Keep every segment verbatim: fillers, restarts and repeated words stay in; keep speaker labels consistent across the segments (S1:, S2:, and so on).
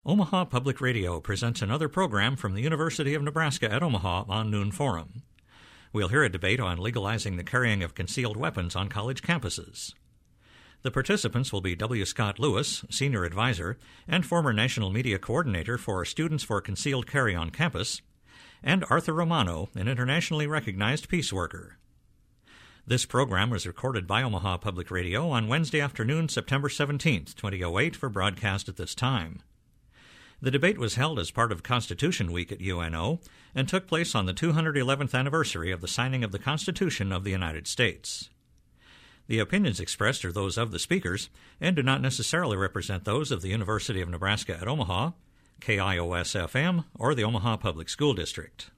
S1: Omaha Public Radio presents another program from the University of Nebraska at Omaha on Noon Forum. We'll hear a debate on legalizing the carrying of concealed weapons on college campuses. The participants will be W. Scott Lewis, Senior Advisor and former National Media Coordinator for Students for Concealed Carry on Campus, and Arthur Romano, an internationally recognized peace worker. This program was recorded by Omaha Public Radio on Wednesday afternoon, September seventeenth, twenty oh eight, for broadcast at this time. The debate was held as part of Constitution Week at U N O and took place on the two hundred eleventh anniversary of the signing of the Constitution of the United States. The opinions expressed are those of the speakers and do not necessarily represent those of the University of Nebraska at Omaha, K I O S F M, or the Omaha Public School District.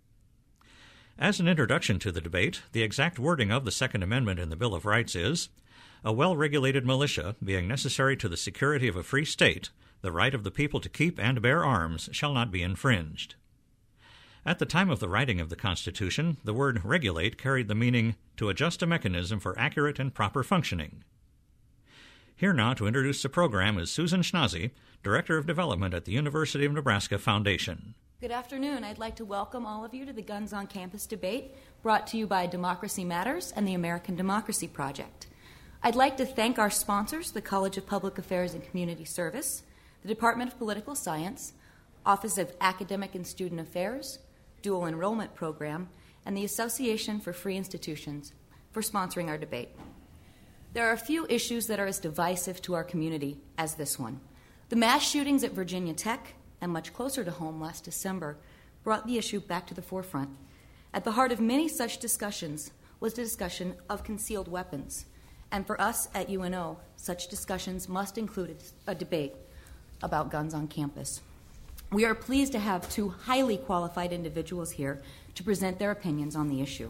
S1: As an introduction to the debate, the exact wording of the Second Amendment in the Bill of Rights is, "A well-regulated militia, being necessary to the security of a free state, the right of the people to keep and bear arms shall not be infringed." At the time of the writing of the Constitution, the word regulate carried the meaning to adjust a mechanism for accurate and proper functioning. Here now to introduce the program is Susan Schnase, Director of Development at the University of Nebraska Foundation.
S2: Good afternoon. I'd like to welcome all of you to the Guns on Campus debate brought to you by Democracy Matters and the American Democracy Project. I'd like to thank our sponsors, the College of Public Affairs and Community Service, the Department of Political Science, Office of Academic and Student Affairs, Dual Enrollment Program, and the Association for Free Institutions for sponsoring our debate. There are a few issues that are as divisive to our community as this one. The mass shootings at Virginia Tech, and much closer to home last December, brought the issue back to the forefront. At the heart of many such discussions was the discussion of concealed weapons. And for us at U N O, such discussions must include a debate about guns on campus. We are pleased to have two highly qualified individuals here to present their opinions on the issue.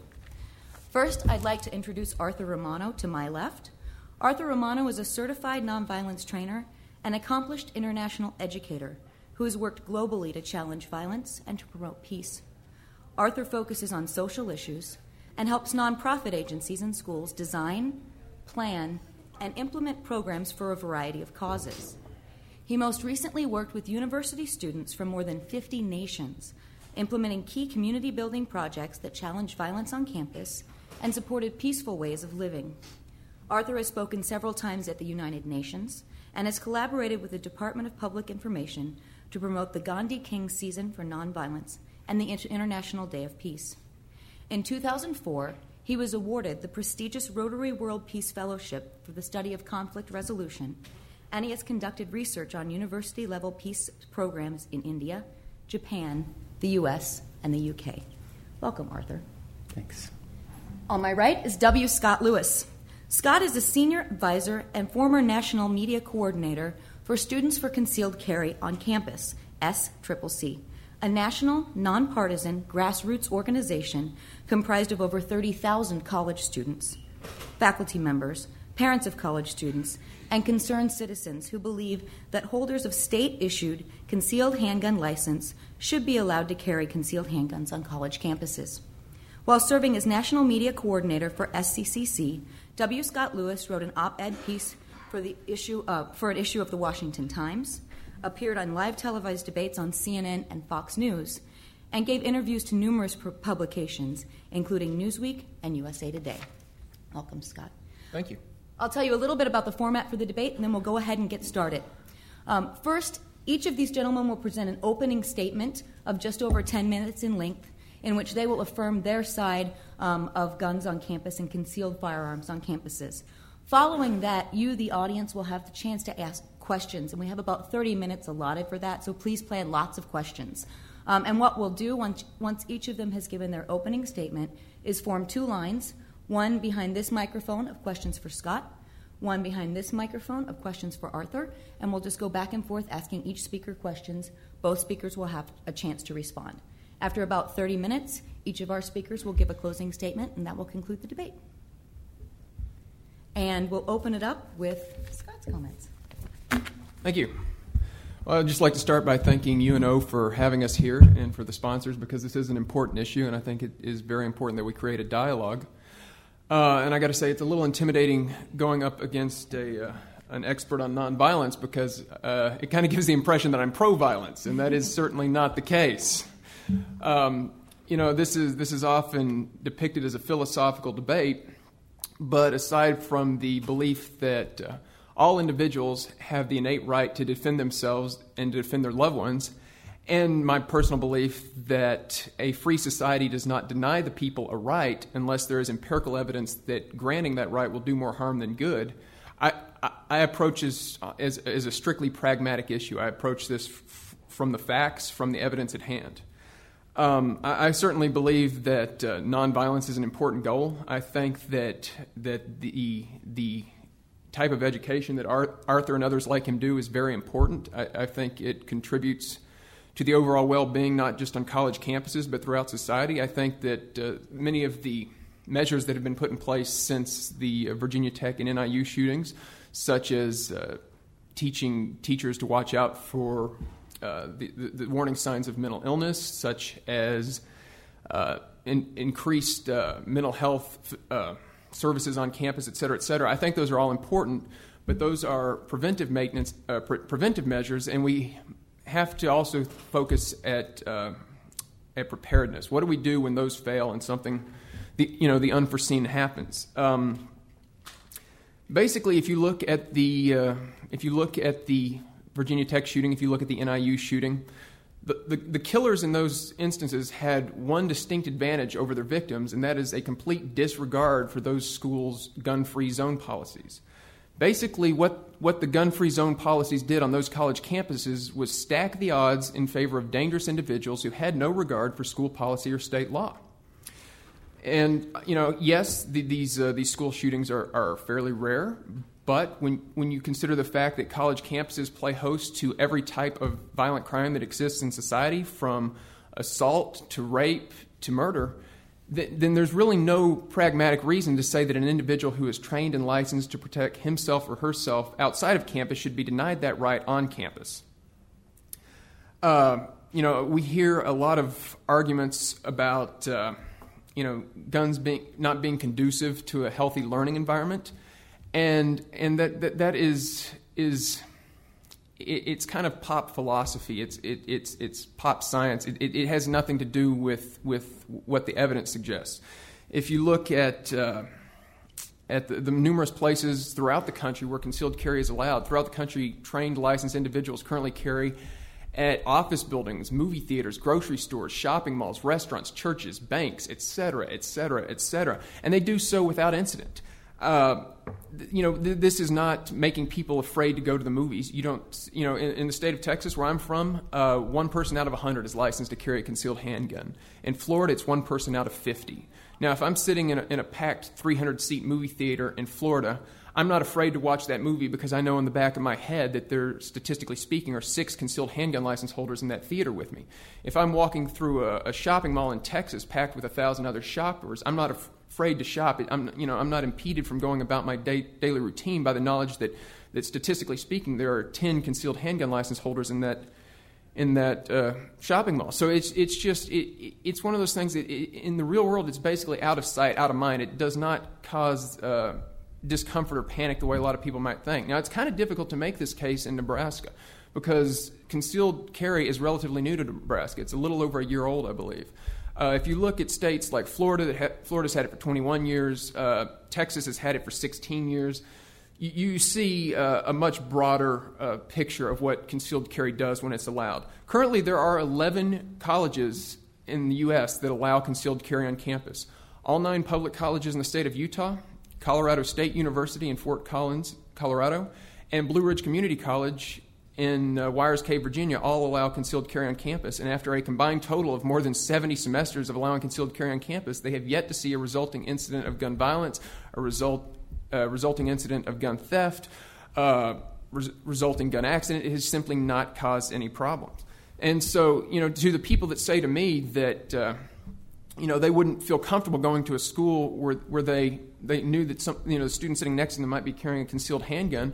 S2: First, I'd like to introduce Arthur Romano to my left. Arthur Romano is a certified nonviolence trainer and accomplished international educator who has worked globally to challenge violence and to promote peace. Arthur focuses on social issues and helps nonprofit agencies and schools design, plan, and implement programs for a variety of causes. He most recently worked with university students from more than fifty nations, implementing key community-building projects that challenge violence on campus and supported peaceful ways of living. Arthur has spoken several times at the United Nations and has collaborated with the Department of Public Information to promote the Gandhi King Season for Nonviolence and the International Day of Peace. In two thousand four, he was awarded the prestigious Rotary World Peace Fellowship for the study of conflict resolution, and he has conducted research on university-level peace programs in India, Japan, the U S, and the U K. Welcome, Arthur.
S3: Thanks.
S2: On my right is W. Scott Lewis. Scott is a senior advisor and former National Media Coordinator for Students for Concealed Carry on Campus, S C C C, a national, nonpartisan, grassroots organization comprised of over thirty thousand college students, faculty members, parents of college students, and concerned citizens who believe that holders of state-issued concealed handgun license should be allowed to carry concealed handguns on college campuses. While serving as National Media Coordinator for S C C C, W. Scott Lewis wrote an op-ed piece for the issue uh, for an issue of the Washington Times, appeared on live televised debates on C N N and Fox News, and gave interviews to numerous publications, including Newsweek and U S A Today. Welcome, Scott.
S3: Thank you.
S2: I'll tell you a little bit about the format for the debate, and then we'll go ahead and get started. Um, first, each of these gentlemen will present an opening statement of just over ten minutes in length, in which they will affirm their side um, of guns on campus and concealed firearms on campuses. Following that, you, the audience, will have the chance to ask questions, and we have about thirty minutes allotted for that, so please plan lots of questions. Um, and what we'll do once, once each of them has given their opening statement is form two lines, one behind this microphone of questions for Scott, one behind this microphone of questions for Arthur, and we'll just go back and forth asking each speaker questions. Both speakers will have a chance to respond. After about thirty minutes, each of our speakers will give a closing statement, and that will conclude the debate. And we'll open it up with Scott's comments.
S3: Thank you. Well, I'd just like to start by thanking U N O for having us here and for the sponsors, because this is an important issue, and I think it is very important that we create a dialogue. Uh, and I got to say, it's a little intimidating going up against a, uh, an expert on nonviolence because uh, it kind of gives the impression that I'm pro-violence, and that is certainly not the case. Um, you know, this is this is often depicted as a philosophical debate, but aside from the belief that uh, all individuals have the innate right to defend themselves and to defend their loved ones, and my personal belief that a free society does not deny the people a right unless there is empirical evidence that granting that right will do more harm than good, I, I, I approach this as, as a strictly pragmatic issue. I approach this f- from the facts, from the evidence at hand. Um, I, I certainly believe that uh, nonviolence is an important goal. I think that that the the type of education that Arthur and others like him do is very important. I, I think it contributes to the overall well-being, not just on college campuses, but throughout society. I think that uh, many of the measures that have been put in place since the uh, Virginia Tech and N I U shootings, such as uh, teaching teachers to watch out for uh, the, the, the warning signs of mental illness, such as uh, in, increased uh, mental health uh, services on campus, et cetera, et cetera. I think those are all important, but those are preventive maintenance, uh, pre- preventive measures, and we have to also focus at uh, at preparedness. What do we do when those fail and something, the you know, the unforeseen happens? Um, basically, if you look at the uh, if you look at the Virginia Tech shooting, if you look at the N I U shooting, the, the the killers in those instances had one distinct advantage over their victims, and that is a complete disregard for those schools' gun-free zone policies. Basically, what, what the gun-free zone policies did on those college campuses was stack the odds in favor of dangerous individuals who had no regard for school policy or state law. And, you know, yes, the, these uh, these school shootings are, are fairly rare, but when, when you consider the fact that college campuses play host to every type of violent crime that exists in society, from assault to rape to murder, then there's really no pragmatic reason to say that an individual who is trained and licensed to protect himself or herself outside of campus should be denied that right on campus. Uh, you know, we hear a lot of arguments about, uh, you know, guns being not being conducive to a healthy learning environment, and and that that, that is is. It's kind of pop philosophy. It's it, it's it's pop science. It, it, it has nothing to do with with what the evidence suggests. If you look at uh, at the, the numerous places throughout the country where concealed carry is allowed, throughout the country, trained, licensed individuals currently carry at office buildings, movie theaters, grocery stores, shopping malls, restaurants, churches, banks, et cetera, et cetera, et cetera, and they do so without incident. Uh, you know, th- this is not making people afraid to go to the movies. You don't, you know, in, in the state of Texas where I'm from, uh, one person out of a hundred is licensed to carry a concealed handgun. In Florida, it's one person out of fifty. Now, if I'm sitting in a, in a packed three hundred seat movie theater in Florida, I'm not afraid to watch that movie because I know in the back of my head that there, statistically speaking, are six concealed handgun license holders in that theater with me. If I'm walking through a, a shopping mall in Texas packed with a thousand other shoppers, I'm not af- afraid to shop. I'm, you know, I'm not impeded from going about my day, daily routine by the knowledge that, that statistically speaking, there are ten concealed handgun license holders in that in that uh, shopping mall. So it's it's just it, it's one of those things that it, in the real world it's basically out of sight, out of mind. It does not cause uh, discomfort or panic the way a lot of people might think. Now, it's kind of difficult to make this case in Nebraska because concealed carry is relatively new to Nebraska. It's a little over a year old, I believe. Uh, if you look at states like Florida, that ha- Florida's had it for twenty-one years, uh, Texas has had it for sixteen years, you, you see uh, a much broader uh, picture of what concealed carry does when it's allowed. Currently, there are eleven colleges in the U S that allow concealed carry on campus. All nine public colleges in the state of Utah, Colorado State University in Fort Collins, Colorado, and Blue Ridge Community College in uh, Wyers Cave, Virginia, all allow concealed carry on campus. And after a combined total of more than seventy semesters of allowing concealed carry on campus, they have yet to see a resulting incident of gun violence, a result, uh, resulting incident of gun theft, uh, res- resulting gun accident. It has simply not caused any problems. And so, you know, to the people that say to me that, uh, you know, they wouldn't feel comfortable going to a school where where they, they knew that some, you know, the student sitting next to them might be carrying a concealed handgun,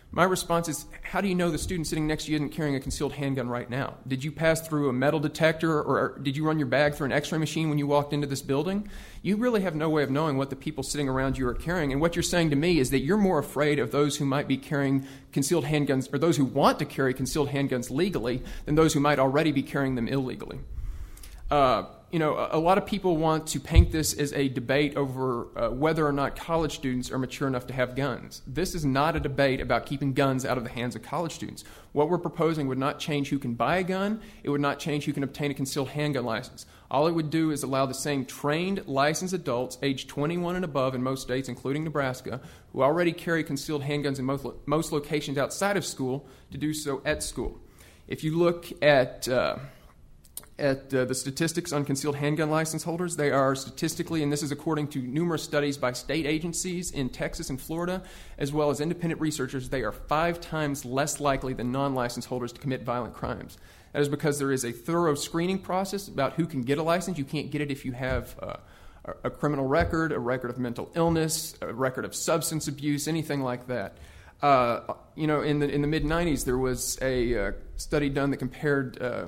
S3: My response is, how do you know the student sitting next to you isn't carrying a concealed handgun right now? Did you pass through a metal detector, or did you run your bag through an x-ray machine when you walked into this building? You really have no way of knowing what the people sitting around you are carrying. And what you're saying to me is that you're more afraid of those who might be carrying concealed handguns, or those who want to carry concealed handguns legally, than those who might already be carrying them illegally. Uh, you know, a, a lot of people want to paint this as a debate over uh, whether or not college students are mature enough to have guns. This is not a debate about keeping guns out of the hands of college students. What we're proposing would not change who can buy a gun. It would not change who can obtain a concealed handgun license. All it would do is allow the same trained, licensed adults, age twenty-one and above in most states, including Nebraska, who already carry concealed handguns in most, lo- most locations outside of school, to do so at school. If you look at... Uh, At uh, the statistics on concealed handgun license holders, they are statistically, and this is according to numerous studies by state agencies in Texas and Florida, as well as independent researchers, they are five times less likely than non-license holders to commit violent crimes. That is because there is a thorough screening process about who can get a license. You can't get it if you have uh, a criminal record, a record of mental illness, a record of substance abuse, anything like that. Uh, you know, in the in the mid nineties, there was a uh, study done that compared uh,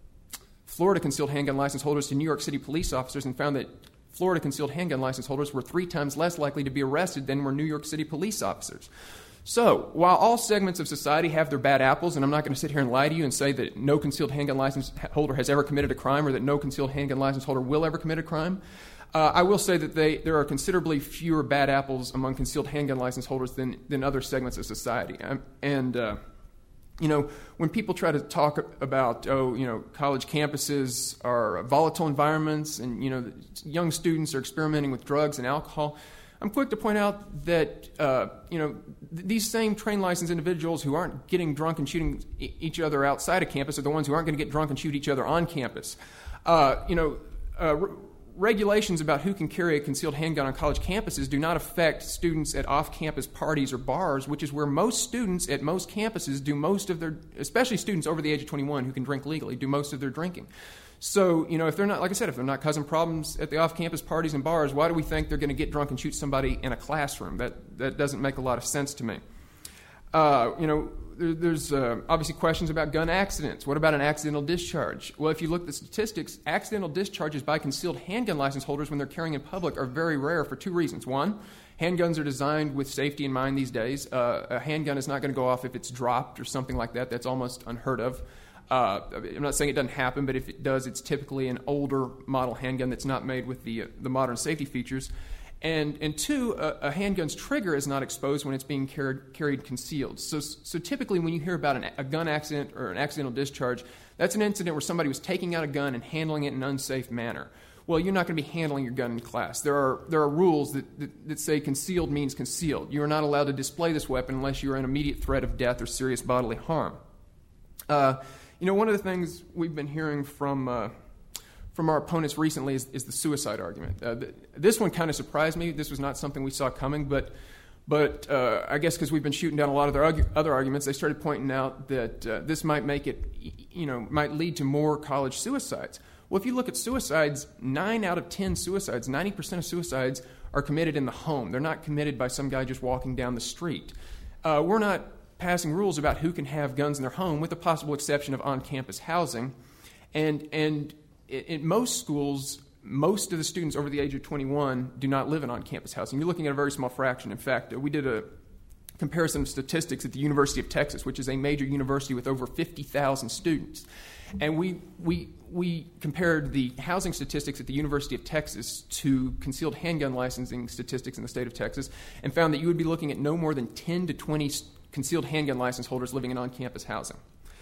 S3: Florida concealed handgun license holders to New York City police officers, and found that Florida concealed handgun license holders were three times less likely to be arrested than were New York City police officers. So, while all segments of society have their bad apples, and I'm not going to sit here and lie to you and say that no concealed handgun license holder has ever committed a crime, or that no concealed handgun license holder will ever commit a crime, uh, I will say that they, there are considerably fewer bad apples among concealed handgun license holders than, than other segments of society. Um, and... Uh, You know, when people try to talk about, oh, you know, college campuses are volatile environments, and, you know, young students are experimenting with drugs and alcohol, I'm quick to point out that, uh, you know, th- these same trained licensed individuals who aren't getting drunk and shooting e- each other outside of campus are the ones who aren't going to get drunk and shoot each other on campus. Uh, you know, uh, re- regulations about who can carry a concealed handgun on college campuses do not affect students at off-campus parties or bars, which is where most students at most campuses do most of their, especially students over the age of twenty-one who can drink legally, do most of their drinking. So, you know, if they're not, like I said, if they're not causing problems at the off-campus parties and bars, why do we think they're going to get drunk and shoot somebody in a classroom? That that doesn't make a lot of sense to me. Uh, you know, there, there's uh, obviously questions about gun accidents. What about an accidental discharge? Well, if you look at the statistics, accidental discharges by concealed handgun license holders when they're carrying in public are very rare for two reasons. One, handguns are designed with safety in mind these days. Uh, a handgun is not going to go off if it's dropped or something like that. That's almost unheard of. Uh, I'm not saying it doesn't happen, but if it does, it's typically an older model handgun that's not made with the uh, the modern safety features. And and two, a, a handgun's trigger is not exposed when it's being carried, carried concealed. So so typically when you hear about an, a gun accident or an accidental discharge, that's an incident where somebody was taking out a gun and handling it in an unsafe manner. Well, you're not going to be handling your gun in class. There are there are rules that, that, that say concealed means concealed. You are not allowed to display this weapon unless you are in immediate threat of death or serious bodily harm. Uh, you know, one of the things we've been hearing from... Uh, from our opponents recently is, is the suicide argument. Uh, th- this one kind of surprised me. This was not something we saw coming, but but uh, I guess because we've been shooting down a lot of their argu- other arguments, they started pointing out that uh, this might make it, you know, might lead to more college suicides. Well, if you look at suicides, nine out of ten suicides, ninety percent of suicides are committed in the home. They're not committed by some guy just walking down the street. Uh, we're not passing rules about who can have guns in their home, with the possible exception of on-campus housing, and and. In most schools, most of the students over the age of twenty-one do not live in on-campus housing. You're looking at a very small fraction. In fact, we did a comparison of statistics at the University of Texas, which is a major university with over fifty thousand students. And we we we compared the housing statistics at the University of Texas to concealed handgun licensing statistics in the state of Texas, and found that you would be looking at no more than ten to twenty concealed handgun license holders living in on-campus housing.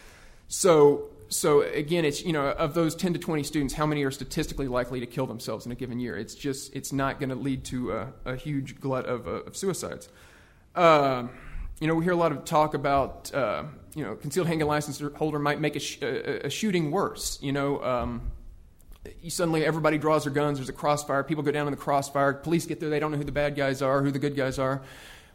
S3: So... So again, it's, you know, of those ten to twenty students, how many are statistically likely to kill themselves in a given year? It's just, it's not going to lead to a, a huge glut of, uh, of suicides. Uh, you know, we hear a lot of talk about, uh, you know, concealed handgun license holder might make a, sh- a, a shooting worse. You know, um, you suddenly everybody draws their guns. There's a crossfire. People go down in the crossfire. Police get there. They don't know who the bad guys are, who the good guys are.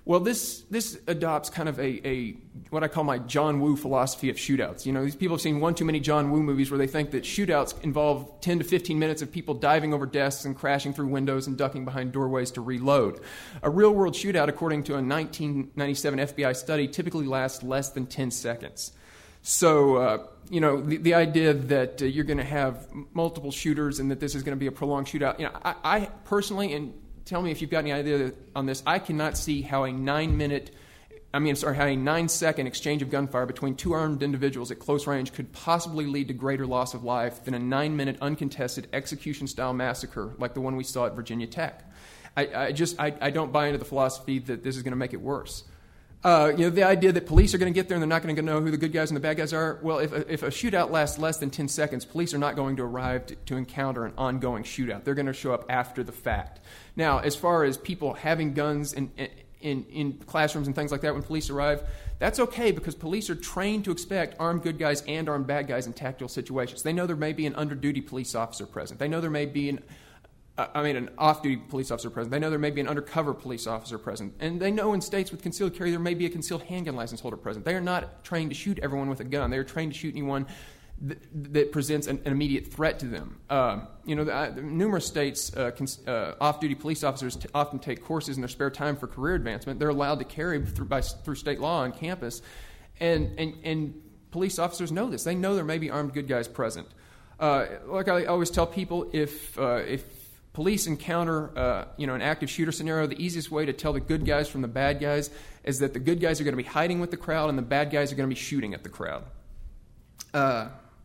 S3: Well, this this adopts kind of a, a what I call my John Woo philosophy of shootouts. You know, these people have seen one too many John Woo movies where they think that shootouts involve ten to fifteen minutes of people diving over desks and crashing through windows and ducking behind doorways to reload. A real-world shootout, according to a nineteen ninety-seven F B I study, typically lasts less than ten seconds. So, uh, you know, the, the idea that uh, you're going to have multiple shooters and that this is going to be a prolonged shootout, you know, I, I personally, and tell me if you've got any idea on this, I cannot see how a nine-minute, I mean, sorry, how a nine-second exchange of gunfire between two armed individuals at close range could possibly lead to greater loss of life than a nine-minute uncontested execution-style massacre like the one we saw at Virginia Tech. I, I just, I, I don't buy into the philosophy that this is going to make it worse. Uh, you know, the idea that police are going to get there and they're not going to know who the good guys and the bad guys are. Well, if a, if a shootout lasts less than ten seconds, police are not going to arrive to, to encounter an ongoing shootout. They're going to show up after the fact. Now, as far as people having guns in, in, in classrooms and things like that when police arrive, that's okay because police are trained to expect armed good guys and armed bad guys in tactical situations. They know there may be an under-duty police officer present. They know there may be an I mean, an off-duty police officer present. They know there may be an undercover police officer present. And they know in states with concealed carry there may be a concealed handgun license holder present. They are not trained to shoot everyone with a gun. They are trained to shoot anyone th- that presents an, an immediate threat to them. Uh, you know, the, uh, numerous states, uh, cons- uh, off-duty police officers t- often take courses in their spare time for career advancement. They're allowed to carry through, by, through state law on campus. And, and, and police officers know this. They know there may be armed good guys present. Uh, like I always tell people, if uh, if police encounter, uh, you know, an active shooter scenario, the easiest way to tell the good guys from the bad guys is that the good guys are going to be hiding with the crowd and the bad guys are going to be shooting at the crowd. Uh,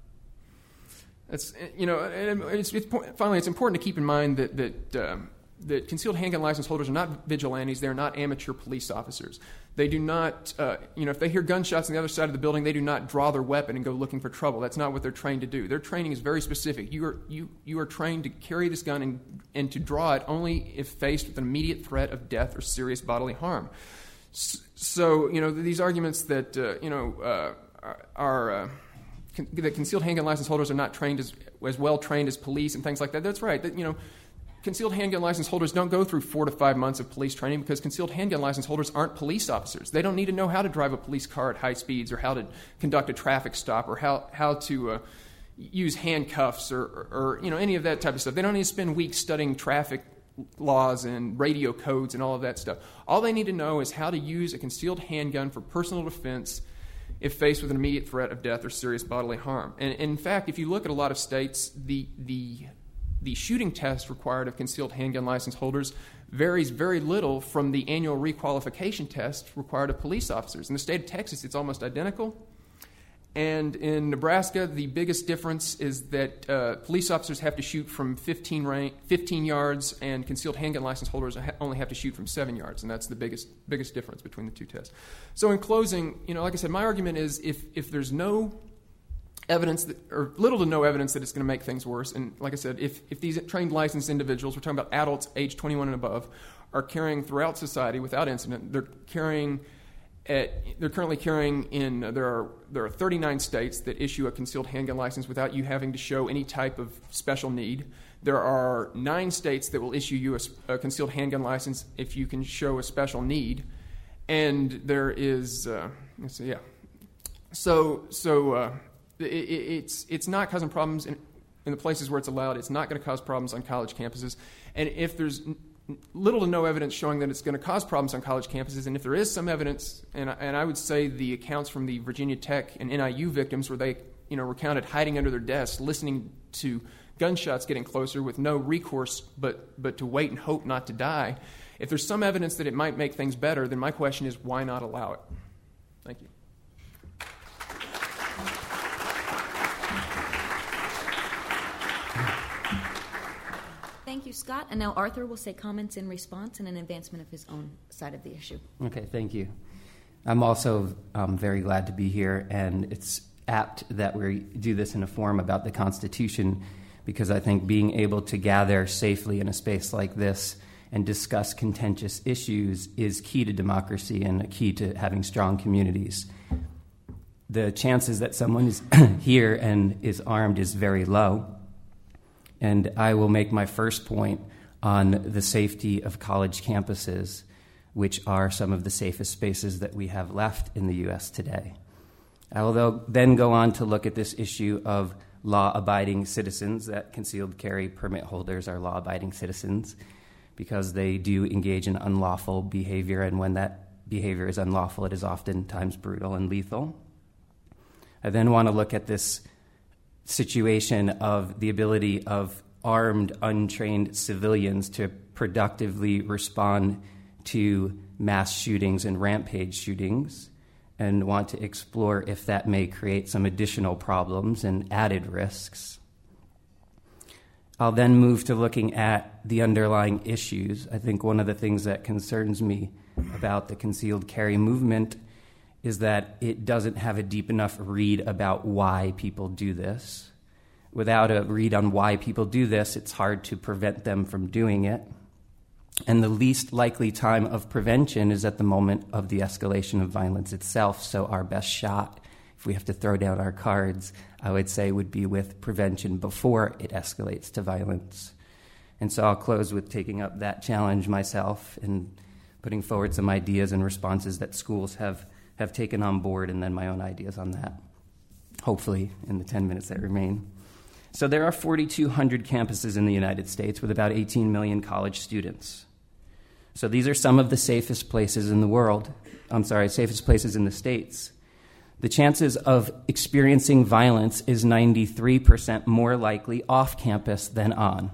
S3: that's, you know, it's, it's, finally, it's important to keep in mind that that, um, that concealed handgun license holders are not vigilantes. They are not amateur police officers. They do not, uh, you know, if they hear gunshots on the other side of the building, they do not draw their weapon and go looking for trouble. That's not what they're trained to do. Their training is very specific. You are you you are trained to carry this gun and, and to draw it only if faced with an immediate threat of death or serious bodily harm. So, you know, these arguments that, uh, you know, uh, are... Uh, con- that concealed handgun license holders are not trained as, as well trained as police and things like that, that's right. That, you know, concealed handgun license holders don't go through four to five months of police training because concealed handgun license holders aren't police officers. They don't need to know how to drive a police car at high speeds or how to conduct a traffic stop or how, how to uh, use handcuffs or, or, or, you know, any of that type of stuff. They don't need to spend weeks studying traffic laws and radio codes and all of that stuff. All they need to know is how to use a concealed handgun for personal defense if faced with an immediate threat of death or serious bodily harm. And, and in fact, if you look at a lot of states, the the the shooting test required of concealed handgun license holders varies very little from the annual requalification test required of police officers. In the state of Texas, it's almost identical. And in Nebraska, the biggest difference is that uh, police officers have to shoot from fifteen, range, fifteen yards, and concealed handgun license holders ha- only have to shoot from seven yards, and that's the biggest biggest difference between the two tests. So in closing, you know, like I said, my argument is if if there's no evidence, that, or little to no evidence that it's going to make things worse. And like I said, if, if these trained licensed individuals, we're talking about adults age twenty-one and above, are carrying throughout society without incident, they're carrying at, they're currently carrying in, there are there are thirty-nine states that issue a concealed handgun license without you having to show any type of special need. There are nine states that will issue you a, a concealed handgun license if you can show a special need. And there is, uh, let's see, yeah. So, so, uh, It, it, it's it's not causing problems in, in the places where it's allowed. It's not going to cause problems on college campuses. And if there's n- little to no evidence showing that it's going to cause problems on college campuses, and if there is some evidence, and I, and I would say the accounts from the Virginia Tech and N I U victims where they, you know, were counted hiding under their desks, listening to gunshots getting closer with no recourse but but to wait and hope not to die. If there's some evidence that it might make things better, then my question is, why not allow it? Thank you.
S2: Thank you, Scott. And now Arthur will say comments in response and an advancement of his own side of the issue.
S4: Okay, thank you. I'm also um, very glad to be here, and it's apt that we do this in a forum about the Constitution, because I think being able to gather safely in a space like this and discuss contentious issues is key to democracy and a key to having strong communities. The chances that someone is here and is armed is very low. And I will make my first point on the safety of college campuses. which are some of the safest spaces that we have left in the U S today. I will then go on to look at this issue of law-abiding citizens, that concealed carry permit holders are law-abiding citizens because they do engage in unlawful behavior, and when that behavior is unlawful, it is oftentimes brutal and lethal. I then want to look at this situation of the ability of armed, untrained civilians to productively respond to mass shootings and rampage shootings, and want to explore if that may create some additional problems and added risks. I'll then move to looking at the underlying issues. I think one of the things that concerns me about the concealed carry movement is that it doesn't have a deep enough read about why people do this. Without a read on why people do this, it's hard to prevent them from doing it. And the least likely time of prevention is at the moment of the escalation of violence itself. So our best shot, if we have to throw down our cards, I would say would be with prevention before it escalates to violence. And so I'll close with taking up that challenge myself and putting forward some ideas and responses that schools have, have taken on board, and then my own ideas on that, hopefully in the ten minutes that remain. So there are four thousand two hundred campuses in the United States with about eighteen million college students. So these are some of the safest places in the world. I'm sorry, safest places in the States. The chances of experiencing violence is ninety-three percent more likely off campus than on.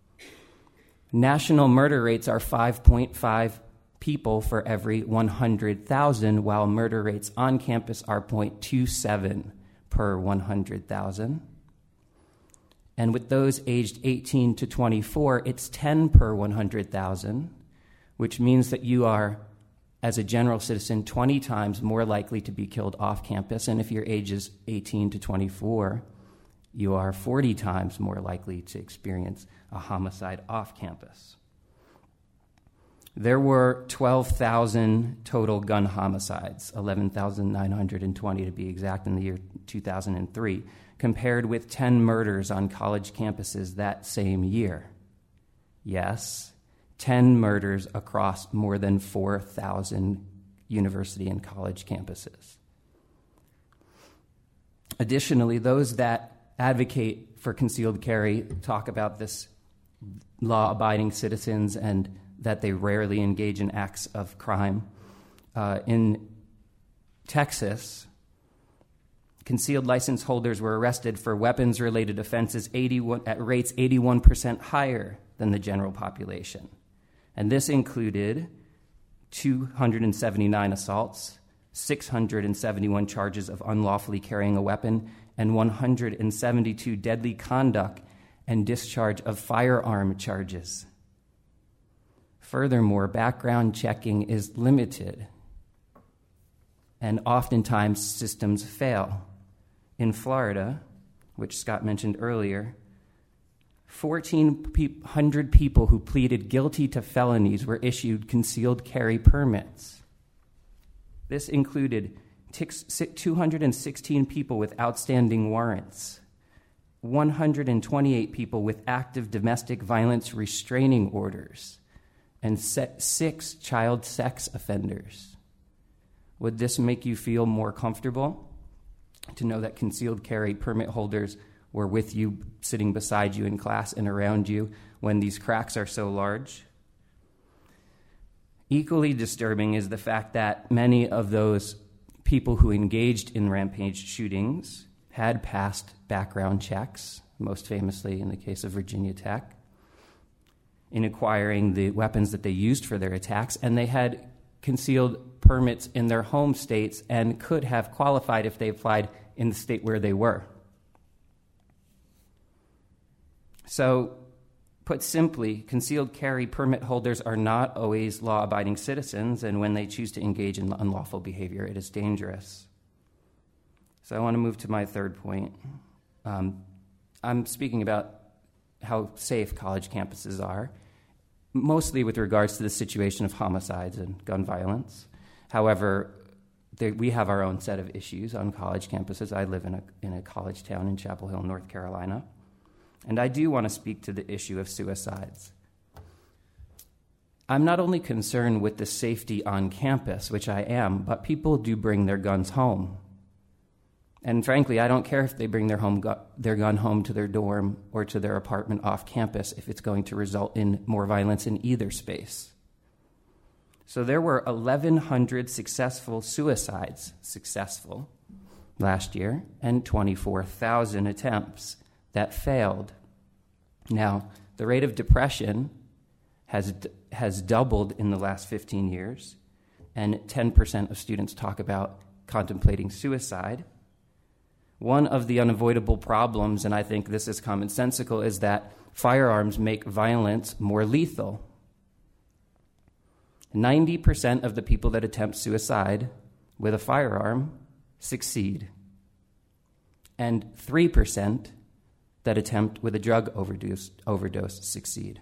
S4: National murder rates are five point five people for every one hundred thousand, while murder rates on campus are zero point two seven per one hundred thousand. And with those aged eighteen to twenty-four, it's ten per one hundred thousand, which means that you are, as a general citizen, twenty times more likely to be killed off campus. And if your age is eighteen to twenty-four, you are forty times more likely to experience a homicide off campus. There were twelve thousand total gun homicides, eleven thousand nine hundred twenty to be exact, in the year two thousand three, compared with ten murders on college campuses that same year. Yes, ten murders across more than four thousand university and college campuses. Additionally, those that advocate for concealed carry talk about this law-abiding citizens and that they rarely engage in acts of crime. Uh, in Texas, concealed license holders were arrested for weapons-related offenses eighty-one, at rates eighty-one percent higher than the general population. And this included two hundred seventy-nine assaults, six hundred seventy-one charges of unlawfully carrying a weapon, and one hundred seventy-two deadly conduct and discharge of firearm charges. Furthermore, background checking is limited, and oftentimes systems fail. In Florida, which Scott mentioned earlier, fourteen hundred people who pleaded guilty to felonies were issued concealed carry permits. This included two hundred sixteen people with outstanding warrants, one hundred twenty-eight people with active domestic violence restraining orders, and six child sex offenders. Would this make you feel more comfortable to know that concealed carry permit holders were with you, sitting beside you in class and around you when these cracks are so large? Equally disturbing is the fact that many of those people who engaged in rampage shootings had passed background checks, most famously in the case of Virginia Tech, in acquiring the weapons that they used for their attacks, and they had concealed permits in their home states and could have qualified if they applied in the state where they were. So, put simply, concealed carry permit holders are not always law-abiding citizens, and when they choose to engage in unlawful behavior, it is dangerous. So I want to move to my third point. Um, I'm speaking about how safe college campuses are, mostly with regards to the situation of homicides and gun violence. However, there, we have our own set of issues on college campuses. I live in a, in a college town in Chapel Hill, North Carolina. And I do want to speak to the issue of suicides. I'm not only concerned with the safety on campus, which I am, but people do bring their guns home. And frankly, I don't care if they bring their home gu- their gun home to their dorm or to their apartment off campus if it's going to result in more violence in either space. So there were eleven hundred successful suicides, successful, last year, and twenty-four thousand attempts that failed. Now, the rate of depression has has doubled in the last fifteen years, and ten percent of students talk about contemplating suicide. One of the unavoidable problems, and I think this is commonsensical, is that firearms make violence more lethal. ninety percent of the people that attempt suicide with a firearm succeed, and three percent that attempt with a drug overdose, overdose succeed.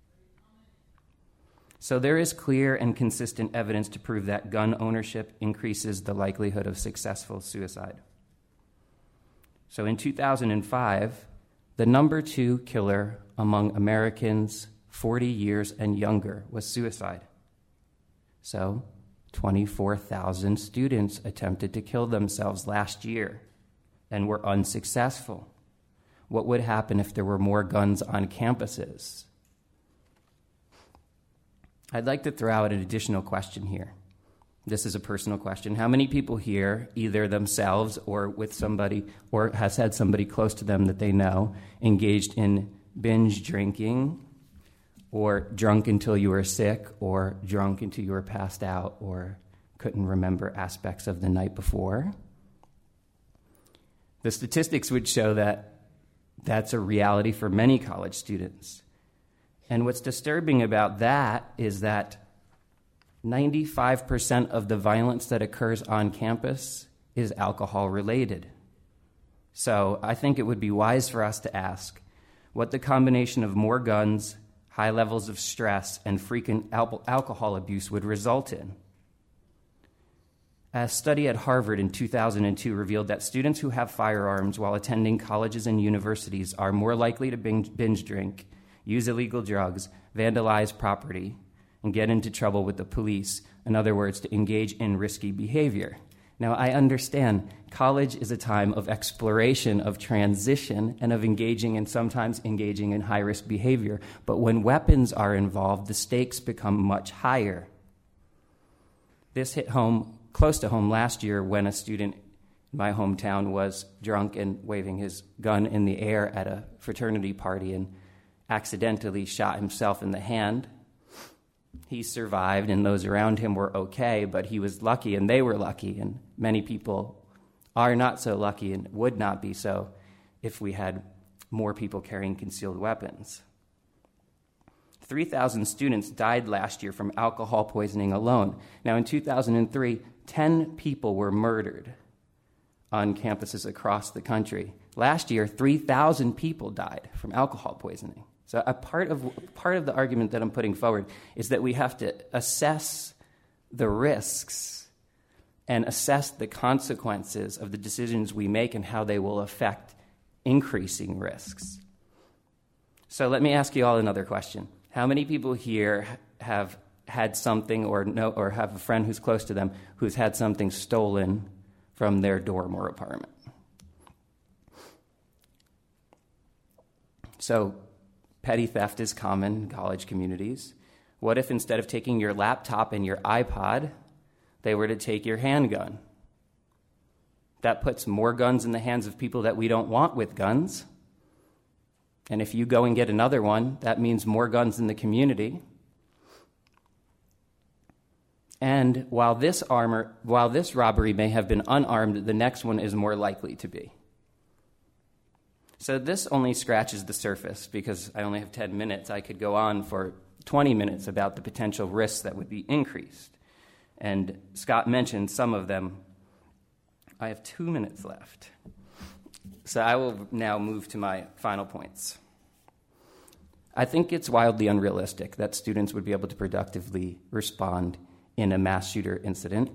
S4: So there is clear and consistent evidence to prove that gun ownership increases the likelihood of successful suicide. So in two thousand five, the number two killer among Americans forty years and younger was suicide. So twenty-four thousand students attempted to kill themselves last year and were unsuccessful. What would happen if there were more guns on campuses? I'd like to throw out an additional question here. This is a personal question. How many people here, either themselves or with somebody, or has had somebody close to them that they know, engaged in binge drinking, or drunk until you were sick, or drunk until you were passed out, or couldn't remember aspects of the night before? The statistics would show that that's a reality for many college students. And what's disturbing about that is that ninety-five percent of the violence that occurs on campus is alcohol-related. So I think it would be wise for us to ask what the combination of more guns, high levels of stress, and frequent al- alcohol abuse would result in. A study at Harvard in two thousand two revealed that students who have firearms while attending colleges and universities are more likely to binge, binge drink, use illegal drugs, vandalize property, and get into trouble with the police. In other words, to engage in risky behavior. Now, I understand college is a time of exploration, of transition, and of engaging and sometimes engaging in high-risk behavior. But when weapons are involved, the stakes become much higher. This hit home, close to home last year when a student in my hometown was drunk and waving his gun in the air at a fraternity party and accidentally shot himself in the hand. He survived, and those around him were okay, but he was lucky, and they were lucky, and many people are not so lucky and would not be so if we had more people carrying concealed weapons. three thousand students died last year from alcohol poisoning alone. Now, in two thousand three, ten people were murdered on campuses across the country. Last year, three thousand people died from alcohol poisoning. So a part of part of the argument that I'm putting forward is that we have to assess the risks and assess the consequences of the decisions we make and how they will affect increasing risks. So let me ask you all another question. How many people here have had something or know or have a friend who's close to them who's had something stolen from their dorm or apartment? So petty theft is common in college communities. What if instead of taking your laptop and your iPod, they were to take your handgun? That puts more guns in the hands of people that we don't want with guns. And if you go and get another one, that means more guns in the community. And while this armor, while this robbery may have been unarmed, the next one is more likely to be. So this only scratches the surface because I only have ten minutes. I could go on for twenty minutes about the potential risks that would be increased. And Scott mentioned some of them. I have two minutes left. So I will now move to my final points. I think it's wildly unrealistic that students would be able to productively respond in a mass shooter incident.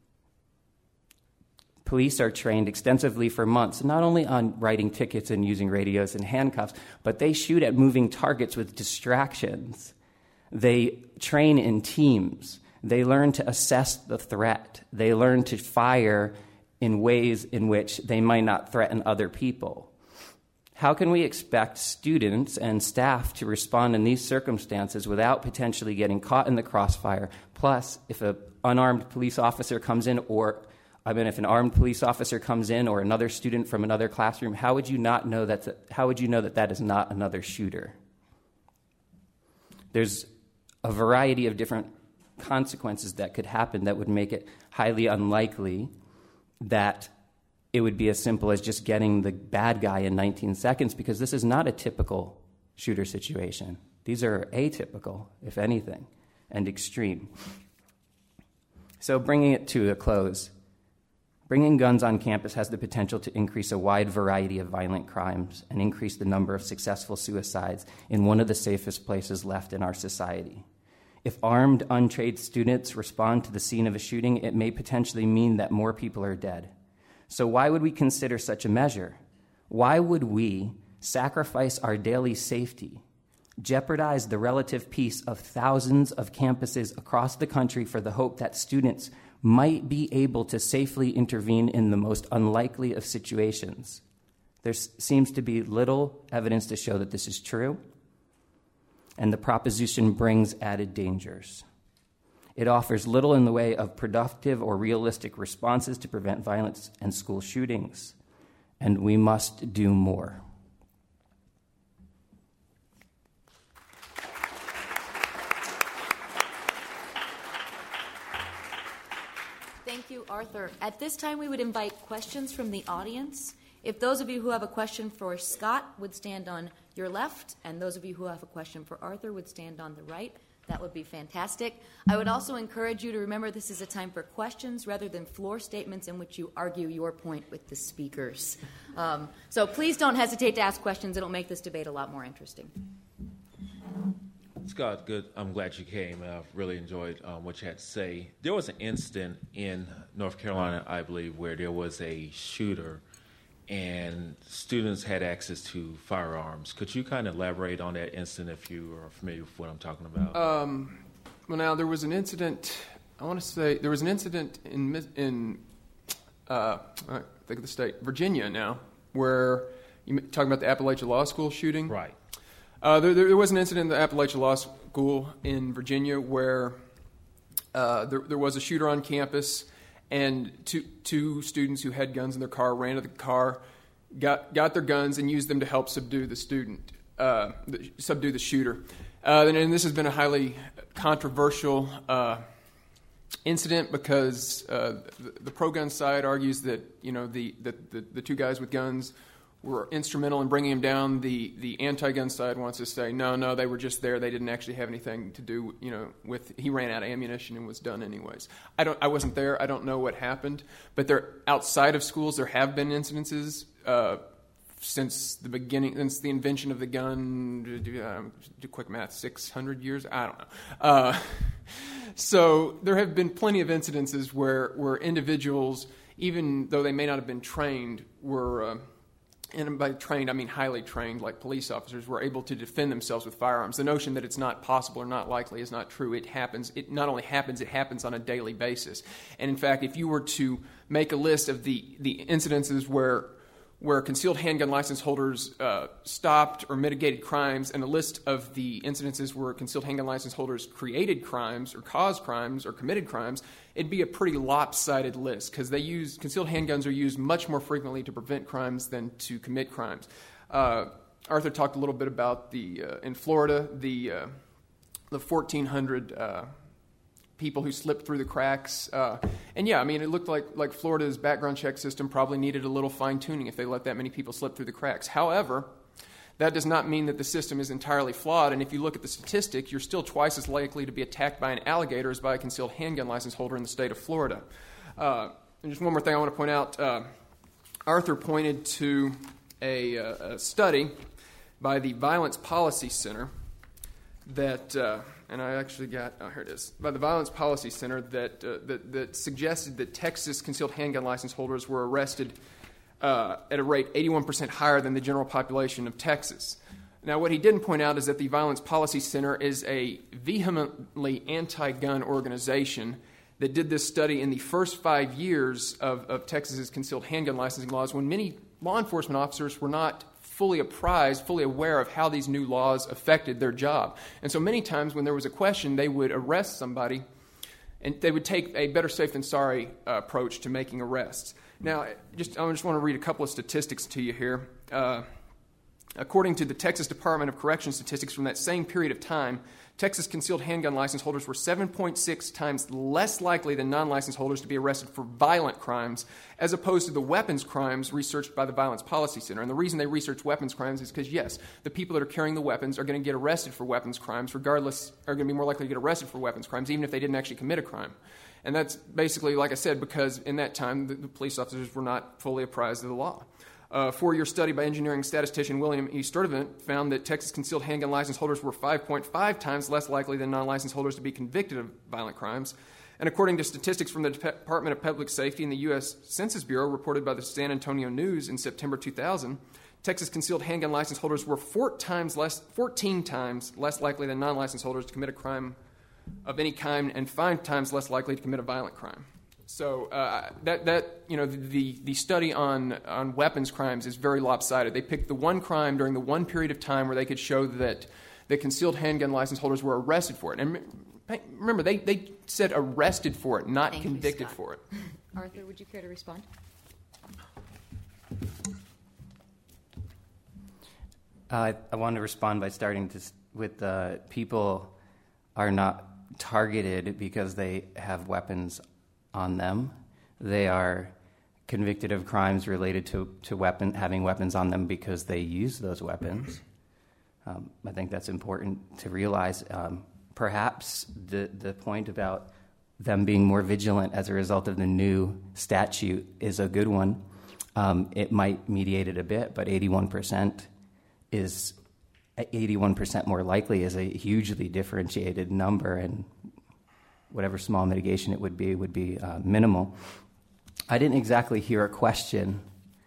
S4: Police are trained extensively for months, not only on writing tickets and using radios and handcuffs, but they shoot at moving targets with distractions. They train in teams. They learn to assess the threat. They learn to fire in ways in which they might not threaten other people. How can we expect students and staff to respond in these circumstances without potentially getting caught in the crossfire? Plus, if an unarmed police officer comes in, or I mean, if an armed police officer comes in, or another student from another classroom, how would you not know that? How would you know that that is not another shooter? There's a variety of different consequences that could happen that would make it highly unlikely that it would be as simple as just getting the bad guy in nineteen seconds, because this is not a typical shooter situation. These are atypical, if anything, and extreme. So bringing it to a close, bringing guns on campus has the potential to increase a wide variety of violent crimes and increase the number of successful suicides in one of the safest places left in our society. If armed, untrained students respond to the scene of a shooting, it may potentially mean that more people are dead. So why would we consider such a measure? Why would we sacrifice our daily safety, jeopardize the relative peace of thousands of campuses across the country for the hope that students might be able to safely intervene in the most unlikely of situations? There seems to be little evidence to show that this is true, and the proposition brings added dangers. It offers little in the way of productive or realistic responses to prevent violence and school shootings, and we must do more.
S2: Thank you, Arthur. At this time, we would invite questions from the audience. If those of you who have a question for Scott would stand on your left, and those of you who have a question for Arthur would stand on the right, that would be fantastic. I would also encourage you to remember this is a time for questions rather than floor statements in which you argue your point with the speakers. Um, so please don't hesitate to ask questions. It'll make this debate a lot more interesting.
S5: Scott, good. I'm glad you came. I've really enjoyed um, what you had to say. There was an incident in North Carolina, I believe, where there was a shooter and students had access to firearms. Could you kind of elaborate on that incident if you are familiar with what I'm talking about?
S3: Um, well, now, there was an incident, I want to say, there was an incident in, in uh, I think of the state, Virginia now, where you're talking about the Appalachia Law School shooting?
S5: Right.
S3: Uh, there, there was an incident in the Appalachia Law School in Virginia where uh, there, there was a shooter on campus, and two, two students who had guns in their car ran to the car, got got their guns, and used them to help subdue the student, uh, the, subdue the shooter. Uh, and, and this has been a highly controversial uh, incident because uh, the, the pro-gun side argues that you know the, the, the, the two guys with guns were instrumental in bringing him down. The the anti-gun side wants to say, no, no, they were just there. They didn't actually have anything to do, you know, with. He ran out of ammunition and was done anyways. I don't. I wasn't there. I don't know what happened. But there, outside of schools, there have been incidences uh, since the beginning, since the invention of the gun. Do, um, do quick math, six hundred years. I don't know. Uh, so there have been plenty of incidences where where individuals, even though they may not have been trained, were. Uh, And by trained, I mean highly trained, like police officers, were able to defend themselves with firearms. The notion that it's not possible or not likely is not true. It happens. It not only happens, it happens on a daily basis. And in fact, if you were to make a list of the, the incidences where where concealed handgun license holders uh, stopped or mitigated crimes, and a list of the incidences where concealed handgun license holders created crimes or caused crimes or committed crimes, it'd be a pretty lopsided list because they use concealed handguns are used much more frequently to prevent crimes than to commit crimes. Uh, Arthur talked a little bit about the uh, in Florida the uh, the fourteen hundred uh, people who slipped through the cracks. Uh, and yeah, I mean, it looked like, like Florida's background check system probably needed a little fine-tuning if they let that many people slip through the cracks. However, that does not mean that the system is entirely flawed, and if you look at the statistic, you're still twice as likely to be attacked by an alligator as by a concealed handgun license holder in the state of Florida. Uh, and just one more thing I want to point out. Uh, Arthur pointed to a, uh, a study by the Violence Policy Center that... Uh, and I actually got, oh, here it is, by the Violence Policy Center that uh, that, that suggested that Texas concealed handgun license holders were arrested uh, at a rate eighty-one percent higher than the general population of Texas. Now, what he didn't point out is that the Violence Policy Center is a vehemently anti-gun organization that did this study in the first five years of, of Texas's concealed handgun licensing laws, when many law enforcement officers were not fully apprised, fully aware of how these new laws affected their job. And so many times when there was a question, they would arrest somebody, and they would take a better safe than sorry uh, approach to making arrests. Now, just I just want to read a couple of statistics to you here. Uh, according to the Texas Department of Corrections statistics from that same period of time, Texas concealed handgun license holders were seven point six times less likely than non-licensed holders to be arrested for violent crimes, as opposed to the weapons crimes researched by the Violence Policy Center. And the reason they research weapons crimes is because, yes, the people that are carrying the weapons are going to get arrested for weapons crimes, regardless, are going to be more likely to get arrested for weapons crimes, even if they didn't actually commit a crime. And that's basically, like I said, because in that time, the, the police officers were not fully apprised of the law. A four-year study by engineering statistician William E. Sturtevant found that Texas concealed handgun license holders were five point five times less likely than non-licensed holders to be convicted of violent crimes. And according to statistics from the Department of Public Safety and the U S Census Bureau reported by the San Antonio News in September two thousand, Texas concealed handgun license holders were four times less, fourteen times less likely than non-licensed holders to commit a crime of any kind, and five times less likely to commit a violent crime. So uh, that that you know the the study on on weapons crimes is very lopsided. They picked the one crime during the one period of time where they could show that the concealed handgun license holders were arrested for it. And remember, they, they said arrested for it, not
S2: Thank
S3: convicted
S2: you,
S3: for it.
S2: Arthur, would you care to respond?
S4: Uh, I want to respond by starting to, with uh, people are not targeted because they have weapons on them. They are convicted of crimes related to, to weapon having weapons on them because they use those weapons. Um, I think that's important to realize. Um, perhaps the, the point about them being more vigilant as a result of the new statute is a good one. Um, it might mediate it a bit, but eighty-one percent is eighty-one percent more likely is a hugely differentiated number, and whatever small mitigation it would be would be uh, minimal. I didn't exactly hear a question,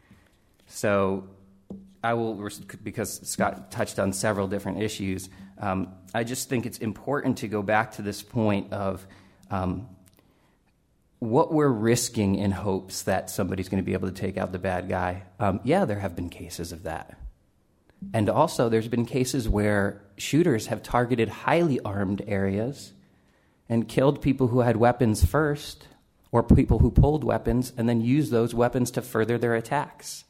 S4: so I will, because Scott touched on several different issues, um, I just think it's important to go back to this point of um, what we're risking in hopes that somebody's going to be able to take out the bad guy. Um, yeah, there have been cases of that. And also there's been cases where shooters have targeted highly armed areas and killed people who had weapons first, or people who pulled weapons and then used those weapons to further their attacks.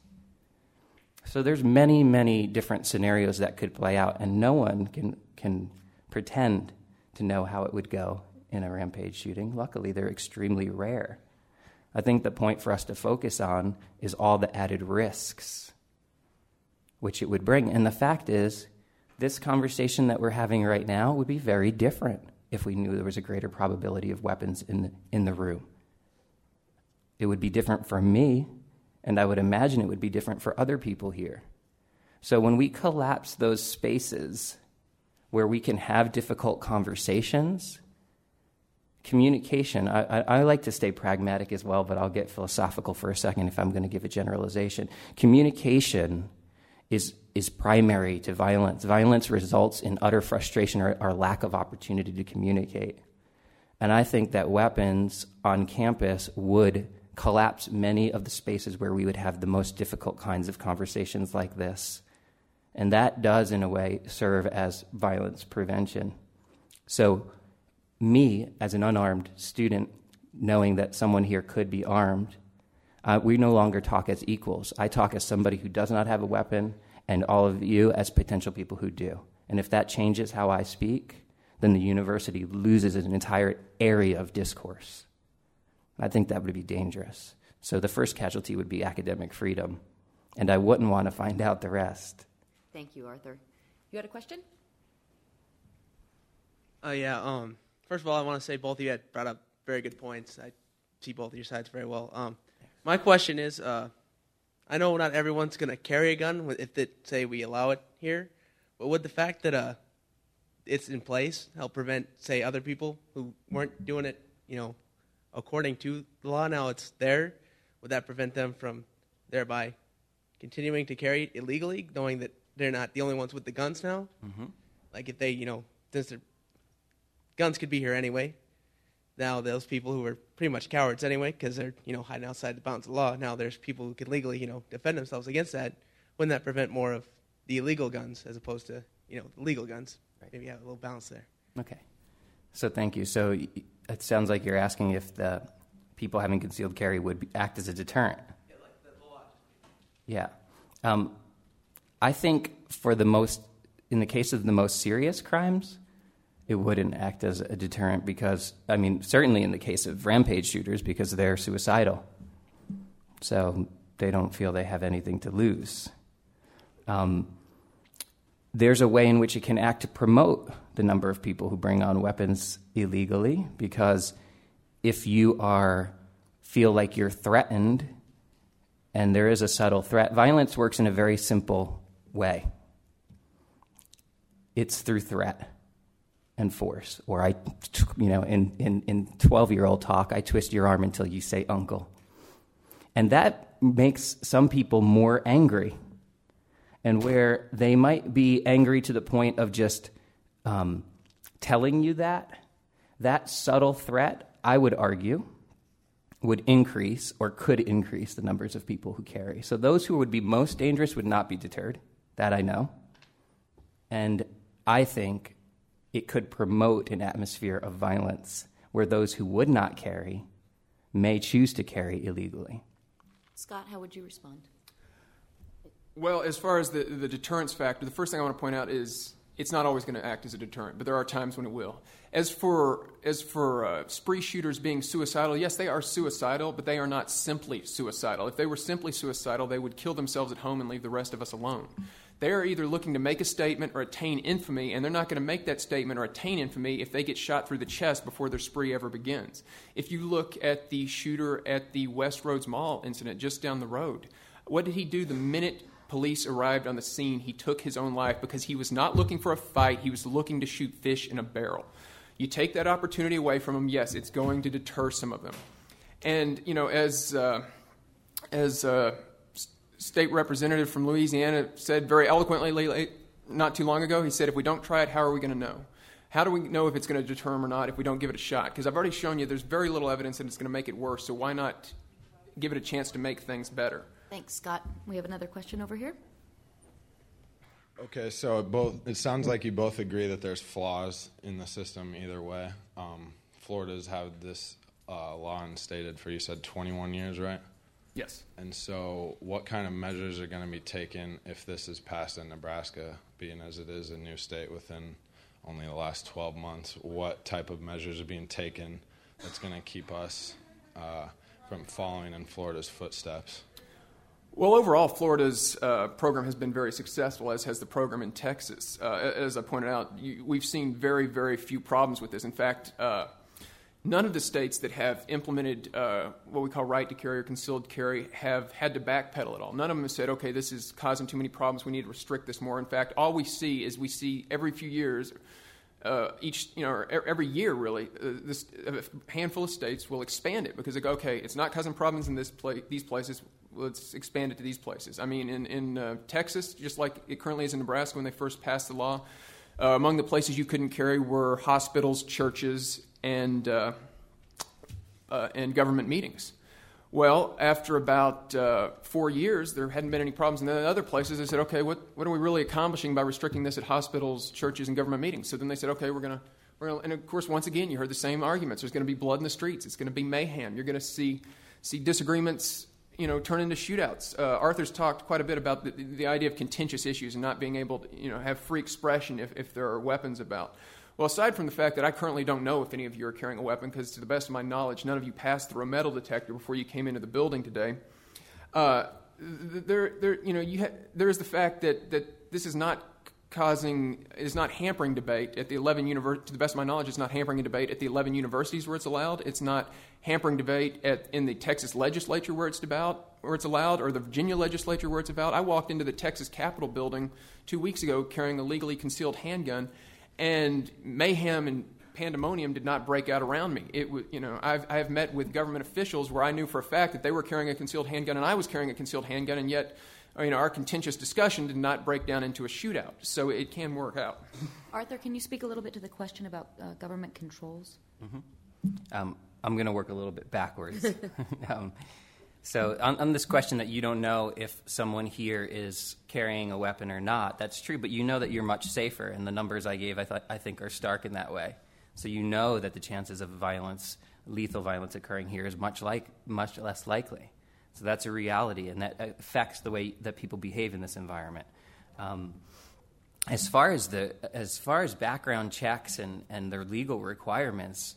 S4: So there's many, many different scenarios that could play out, and no one can can pretend to know how it would go in a rampage shooting. Luckily, they're extremely rare. I think the point for us to focus on is all the added risks which it would bring. And the fact is, this conversation that we're having right now would be very different if we knew there was a greater probability of weapons in the, in the room. It would be different for me, and I would imagine it would be different for other people here. So when we collapse those spaces where we can have difficult conversations, communication, I, I, I like to stay pragmatic as well, but I'll get philosophical for a second if I'm going to give a generalization. Communication is is primary to violence. Violence results in utter frustration or, or lack of opportunity to communicate. And I think that weapons on campus would collapse many of the spaces where we would have the most difficult kinds of conversations like this. And that does, in a way, serve as violence prevention. So me, as an unarmed student, knowing that someone here could be armed, Uh, we no longer talk as equals. I talk as somebody who does not have a weapon, and all of you as potential people who do. And if that changes how I speak, then the university loses an entire area of discourse. I think that would be dangerous. So the first casualty would be academic freedom, and I wouldn't want to find out the rest.
S2: Thank you, Arthur. You had a question?
S6: Oh, uh, yeah. Um, first of all, I want to say both of you had brought up very good points. I see both of your sides very well. Um, My question is, uh, I know not everyone's going to carry a gun if, it, say, we allow it here, but would the fact that uh, it's in place help prevent, say, other people who weren't doing it, you know, according to the law, now it's there? Would that prevent them from thereby continuing to carry it illegally, knowing that they're not the only ones with the guns now.
S4: Mm-hmm.
S6: Like if they, you know, since their guns could be here anyway. Now those people who are pretty much cowards anyway because they're, you know, hiding outside the bounds of the law. Now there's people who can legally, you know, defend themselves against that. Wouldn't that prevent more of the illegal guns as opposed to, you know, the legal guns? Right. Maybe have a little balance there.
S4: Okay. So thank you. So it sounds like you're asking if the people having concealed carry would be, act as a deterrent.
S6: Yeah, like the law.
S4: Yeah. Um, I think for the most, in the case of the most serious crimes, it wouldn't act as a deterrent because, I mean, certainly in the case of rampage shooters because they're suicidal. So they don't feel they have anything to lose. Um, there's a way in which it can act to promote the number of people who bring on weapons illegally because if you are feel like you're threatened and there is a subtle threat, violence works in a very simple way. It's through threat and force. Or I, you know, in, in, in twelve-year-old talk, I twist your arm until you say uncle. And that makes some people more angry. And where they might be angry to the point of just um, telling you that, that subtle threat, I would argue, would increase or could increase the numbers of people who carry. So those who would be most dangerous would not be deterred. That I know. And I think it could promote an atmosphere of violence where those who would not carry may choose to carry illegally.
S2: Scott, how would you respond?
S3: Well, as far as the, the deterrence factor, the first thing I want to point out is it's not always going to act as a deterrent, but there are times when it will. As for as for uh, spree shooters being suicidal, yes, they are suicidal, but they are not simply suicidal. If they were simply suicidal, they would kill themselves at home and leave the rest of us alone. They are either looking to make a statement or attain infamy, and they're not going to make that statement or attain infamy if they get shot through the chest before their spree ever begins. If you look at the shooter at the West Roads Mall incident just down the road, what did he do the minute police arrived on the scene? He took his own life because he was not looking for a fight. He was looking to shoot fish in a barrel. You take that opportunity away from him, yes, it's going to deter some of them. And, you know, as uh, as uh, state representative from Louisiana said very eloquently not too long ago, he said, if we don't try it, how are we going to know? How do we know if it's going to deter them or not if we don't give it a shot? Because I've already shown you there's very little evidence that it's going to make it worse, so why not give it a chance to make things better?
S2: Thanks, Scott. We have another question over here.
S7: Okay, so it both it sounds like you both agree that there's flaws in the system either way. Um, Florida's had this uh, law instated for, you said, twenty-one years, right?
S3: Yes.
S7: And so what kind of measures are going to be taken if this is passed in Nebraska, being as it is a new state within only the last twelve months? What type of measures are being taken that's going to keep us uh, from following in Florida's footsteps?
S3: Well, overall, Florida's uh, program has been very successful, as has the program in Texas. Uh, as I pointed out, you, we've seen very, very few problems with this. In fact, uh, none of the states that have implemented uh, what we call right to carry or concealed carry have had to backpedal at all. None of them have said, okay, this is causing too many problems, we need to restrict this more. In fact, all we see is we see every few years, uh, each, you know, or every year really, uh, this, a handful of states will expand it because they go, okay, it's not causing problems in this pla- these places, let's expand it to these places. I mean, in, in uh, Texas, just like it currently is in Nebraska when they first passed the law, uh, among the places you couldn't carry were hospitals, churches, and uh, uh, and government meetings. Well, after about uh, four years, there hadn't been any problems. And then in other places, they said, okay, what, what are we really accomplishing by restricting this at hospitals, churches, and government meetings? So then they said, okay, we're going to, we're going to, and of course, once again, you heard the same arguments. There's going to be blood in the streets. It's going to be mayhem. You're going to see see disagreements, you know, turn into shootouts. Uh, Arthur's talked quite a bit about the, the idea of contentious issues and not being able to, you know, have free expression if, if there are weapons about. Well, aside from the fact that I currently don't know if any of you are carrying a weapon, because to the best of my knowledge, none of you passed through a metal detector before you came into the building today. Uh, there, there, you know, you ha- there is the fact that, that this is not causing, is not hampering debate at the eleven universities. To the best of my knowledge, it's not hampering a debate at the eleven universities where it's allowed. It's not hampering debate at in the Texas legislature where it's about, where it's allowed, or the Virginia legislature where it's about. I walked into the Texas Capitol building two weeks ago carrying a legally concealed handgun, and mayhem and pandemonium did not break out around me. It was, you know, I've I have met with government officials where I knew for a fact that they were carrying a concealed handgun and I was carrying a concealed handgun, and yet you know, our contentious discussion did not break down into a shootout. So it can work out.
S2: Arthur, can you speak a little bit to the question about uh, government controls?
S4: Mm-hmm. Um, I'm going to work a little bit backwards. um, so on, on this question that you don't know if someone here is carrying a weapon or not, that's true, but you know that you're much safer, and the numbers I gave I, th- I think are stark in that way. So you know that the chances of violence, lethal violence occurring here is much like much less likely. So that's a reality, and that affects the way that people behave in this environment. Um, as far as the as far as background checks and, and their legal requirements,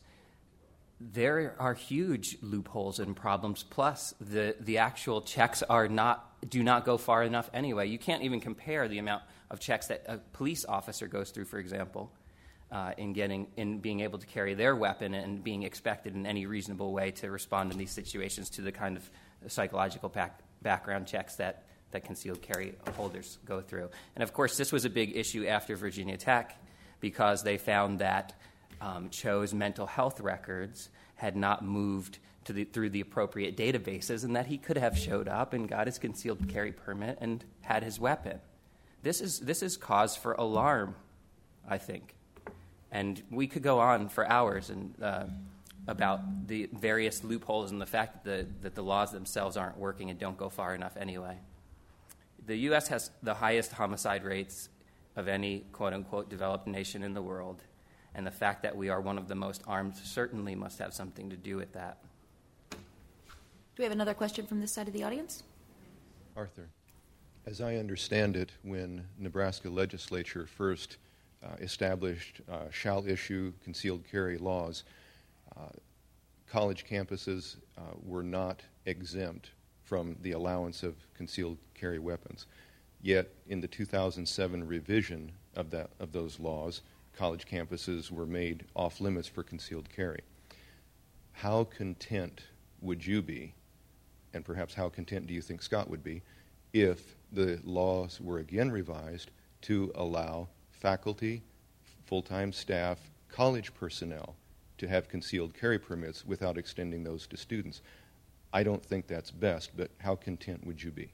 S4: there are huge loopholes and problems. Plus, the the actual checks are not do not go far enough anyway. You can't even compare the amount of checks that a police officer goes through, for example, uh, in getting in being able to carry their weapon and being expected in any reasonable way to respond in these situations to the kind of psychological back, background checks that, that concealed carry holders go through. And, of course, this was a big issue after Virginia Tech because they found that um, Cho's mental health records had not moved to the, through the appropriate databases and that he could have showed up and got his concealed carry permit and had his weapon. This is, this is cause for alarm, I think. And we could go on for hours and uh, about the various loopholes and the fact that the, that the laws themselves aren't working and don't go far enough anyway. The U S has the highest homicide rates of any quote-unquote developed nation in the world, and the fact that we are one of the most armed certainly must have something to do with that.
S2: Do we have another question from this side of the audience?
S8: Arthur, as I understand it, when Nebraska legislature first uh, established uh, shall issue concealed carry laws, Uh, college campuses uh, were not exempt from the allowance of concealed carry weapons. Yet, in the two thousand seven revision of that of those laws, college campuses were made off limits for concealed carry. How content would you be, and perhaps how content do you think Scott would be, if the laws were again revised to allow faculty, full-time staff, college personnel to have concealed carry permits without extending those to students? I don't think that's best, but how content would you be?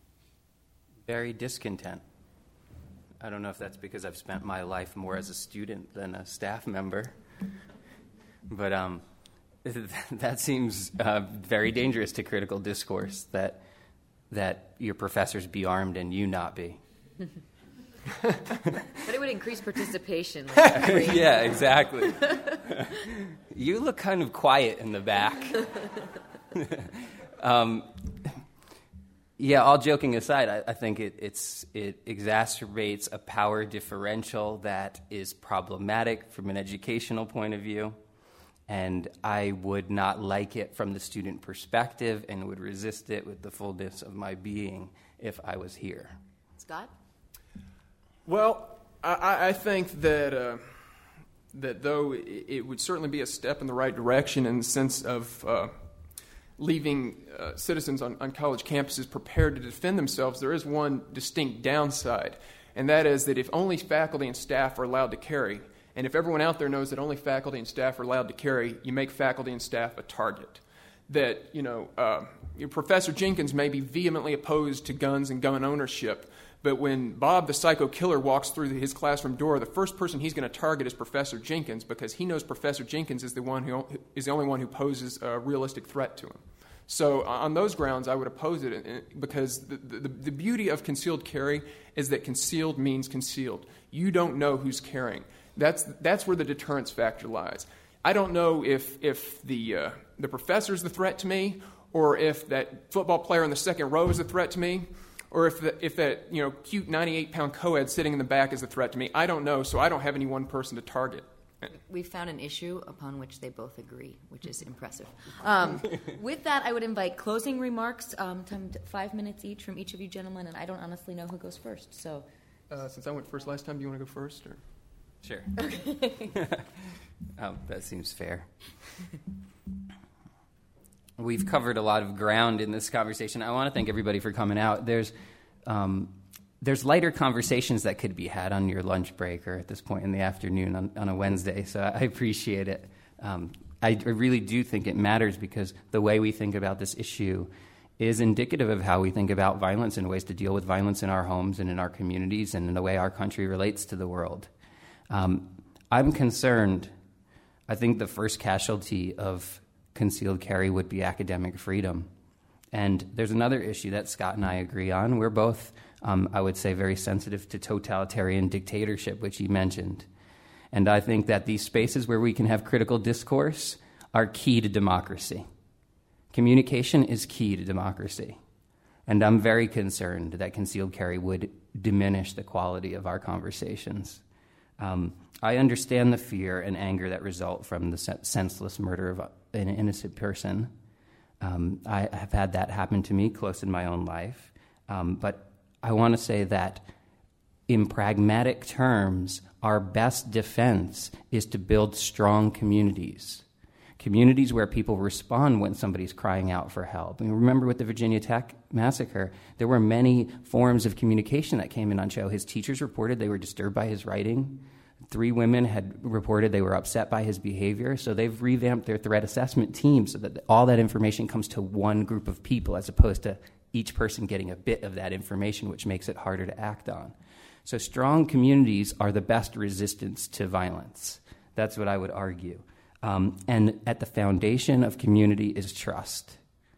S4: Very discontent. I don't know if that's because I've spent my life more as a student than a staff member, but um, that seems uh, very dangerous to critical discourse, that that your professors be armed and you not be.
S9: But it would increase participation. Like
S4: yeah, exactly. You look kind of quiet in the back. um, yeah, all joking aside, I, I think it, it's, it exacerbates a power differential that is problematic from an educational point of view, and I would not like it from the student perspective and would resist it with the fullness of my being if I was here.
S2: Scott?
S3: Well, I, I think that uh, that though it, it would certainly be a step in the right direction in the sense of uh, leaving uh, citizens on, on college campuses prepared to defend themselves, there is one distinct downside, and that is that if only faculty and staff are allowed to carry, and if everyone out there knows that only faculty and staff are allowed to carry, you make faculty and staff a target. That, you know, uh, Professor Jenkins may be vehemently opposed to guns and gun ownership, but when Bob the psycho killer walks through his classroom door, the first person he's going to target is Professor Jenkins because he knows Professor Jenkins is the one who is the only one who poses a realistic threat to him. So on those grounds, I would oppose it because the, the, the beauty of concealed carry is that concealed means concealed. You don't know who's carrying. That's that's where the deterrence factor lies. I don't know if if the uh, the professor is the threat to me, or if that football player in the second row is a threat to me, or if the, if that you know cute ninety-eight pound co-ed sitting in the back is a threat to me. I don't know, so I don't have any one person to target.
S9: We found an issue upon which they both agree, which is impressive. Um,
S2: With that, I would invite closing remarks, um, time to five minutes each from each of you gentlemen, and I don't honestly know who goes first. So,
S3: uh, since I went first last time, do you want to go first? Or?
S4: Sure. um, that seems fair. We've covered a lot of ground in this conversation. I want to thank everybody for coming out. There's um, there's lighter conversations that could be had on your lunch break or at this point in the afternoon on, on a Wednesday, so I appreciate it. Um, I, I really do think it matters because the way we think about this issue is indicative of how we think about violence and ways to deal with violence in our homes and in our communities and in the way our country relates to the world. Um, I'm concerned. I think the first casualty of concealed carry would be academic freedom. And there's another issue that Scott and I agree on. We're both, um, I would say, very sensitive to totalitarian dictatorship, which he mentioned. And I think that these spaces where we can have critical discourse are key to democracy. Communication is key to democracy. And I'm very concerned that concealed carry would diminish the quality of our conversations. Um, I understand the fear and anger that result from the senseless murder of an innocent person. Um, I have had that happen to me close in my own life. Um, but I want to say that in pragmatic terms, our best defense is to build strong communities. Communities where people respond when somebody's crying out for help. And remember with the Virginia Tech massacre, there were many forms of communication that came in on show. His teachers reported they were disturbed by his writing. Three women had reported they were upset by his behavior. So they've revamped their threat assessment team so that all that information comes to one group of people as opposed to each person getting a bit of that information, which makes it harder to act on. So strong communities are the best resistance to violence. That's what I would argue. Um, and at the foundation of community is trust.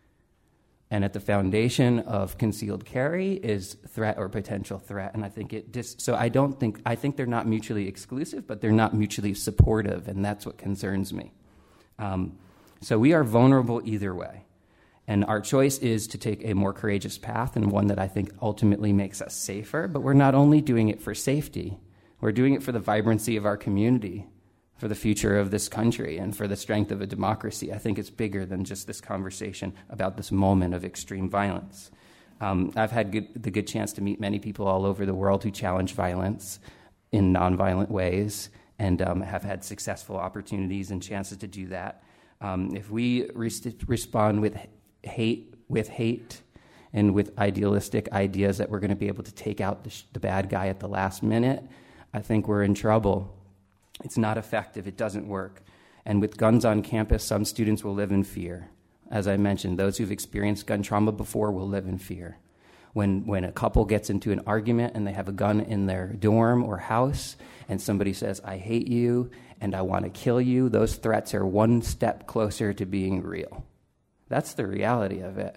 S4: And at the foundation of concealed carry is threat or potential threat. And I think it dis- so I don't think, I think they're not mutually exclusive, but they're not mutually supportive. And that's what concerns me. Um, so we are vulnerable either way. And our choice is to take a more courageous path and one that I think ultimately makes us safer. But we're not only doing it for safety, we're doing it for the vibrancy of our community, for the future of this country, and for the strength of a democracy. I think it's bigger than just this conversation about this moment of extreme violence. Um, I've had good, the good chance to meet many people all over the world who challenge violence in nonviolent ways and um, have had successful opportunities and chances to do that. Um, if we re- respond with hate, with hate, and with idealistic ideas that we're going to be able to take out the, sh- the bad guy at the last minute, I think we're in trouble. It's not effective. It doesn't work. And with guns on campus, some students will live in fear. As I mentioned, those who've experienced gun trauma before will live in fear. When when a couple gets into an argument and they have a gun in their dorm or house and somebody says, I hate you and I want to kill you, those threats are one step closer to being real. That's the reality of it.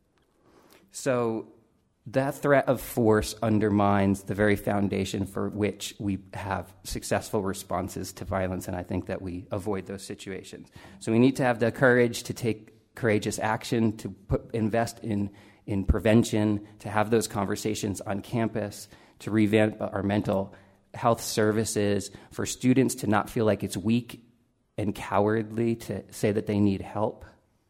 S4: So that threat of force undermines the very foundation for which we have successful responses to violence, and I think that we avoid those situations. So we need to have the courage to take courageous action, to put, invest in, in prevention, to have those conversations on campus, to revamp our mental health services, for students to not feel like it's weak and cowardly to say that they need help,